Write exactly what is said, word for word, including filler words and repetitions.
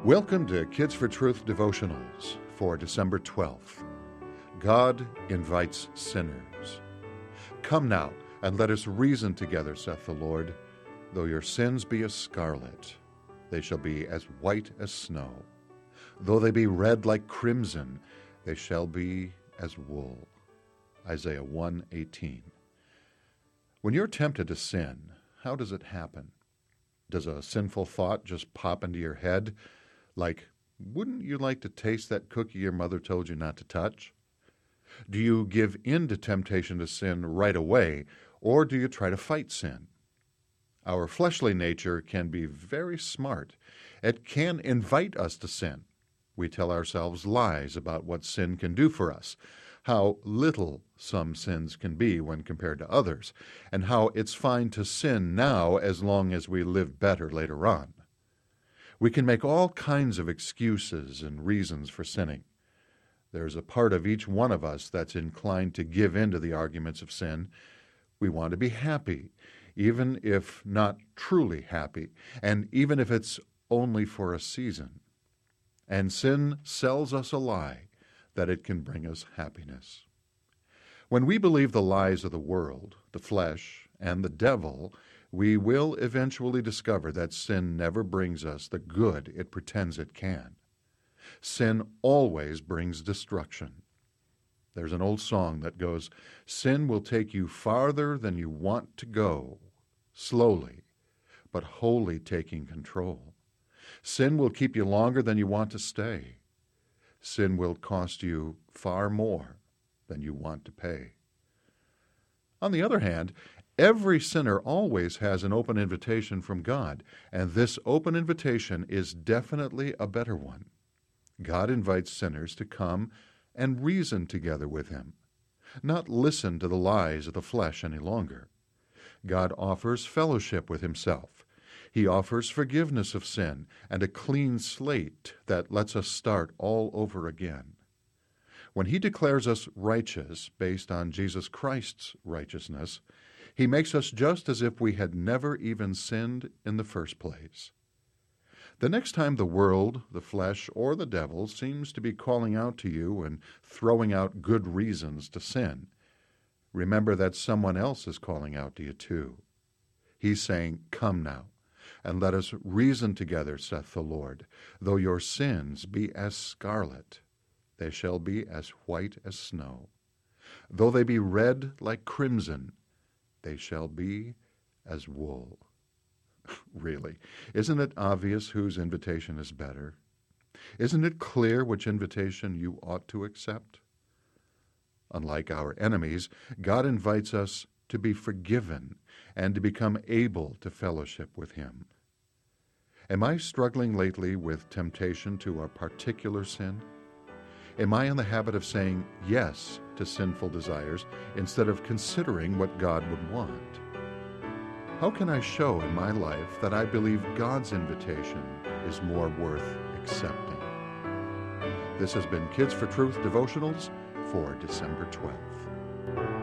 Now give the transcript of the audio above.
Welcome to Kids for Truth devotionals for December twelfth. God invites sinners. Come now, and let us reason together, saith the Lord. Though your sins be as scarlet, they shall be as white as snow. Though they be red like crimson, they shall be as wool. Isaiah one eighteen. When you're tempted to sin, how does it happen? Does a sinful thought just pop into your head? Like, wouldn't you like to taste that cookie your mother told you not to touch? Do you give in to temptation to sin right away, or do you try to fight sin? Our fleshly nature can be very smart. It can invite us to sin. We tell ourselves lies about what sin can do for us, how little some sins can be when compared to others, and how it's fine to sin now as long as we live better later on. We can make all kinds of excuses and reasons for sinning. There's a part of each one of us that's inclined to give in to the arguments of sin. We want to be happy, even if not truly happy, and even if it's only for a season. And sin sells us a lie that it can bring us happiness. When we believe the lies of the world, the flesh, and the devil, we will eventually discover that sin never brings us the good it pretends it can. Sin always brings destruction. There's an old song that goes, "Sin will take you farther than you want to go, slowly, but wholly taking control. Sin will keep you longer than you want to stay. Sin will cost you far more than you want to pay." On the other hand, every sinner always has an open invitation from God, and this open invitation is definitely a better one. God invites sinners to come and reason together with Him, not listen to the lies of the flesh any longer. God offers fellowship with Himself. He offers forgiveness of sin and a clean slate that lets us start all over again. When He declares us righteous based on Jesus Christ's righteousness, He makes us just as if we had never even sinned in the first place. The next time the world, the flesh, or the devil seems to be calling out to you and throwing out good reasons to sin, remember that someone else is calling out to you too. He's saying, "Come now, and let us reason together, saith the Lord. Though your sins be as scarlet, they shall be as white as snow. Though they be red like crimson, they shall be as wool." Really, isn't it obvious whose invitation is better? Isn't it clear which invitation you ought to accept? Unlike our enemies, God invites us to be forgiven and to become able to fellowship with Him. Am I struggling lately with temptation to a particular sin? Am I in the habit of saying yes to sinful desires instead of considering what God would want? How can I show in my life that I believe God's invitation is more worth accepting? This has been Kids for Truth devotionals for December twelfth.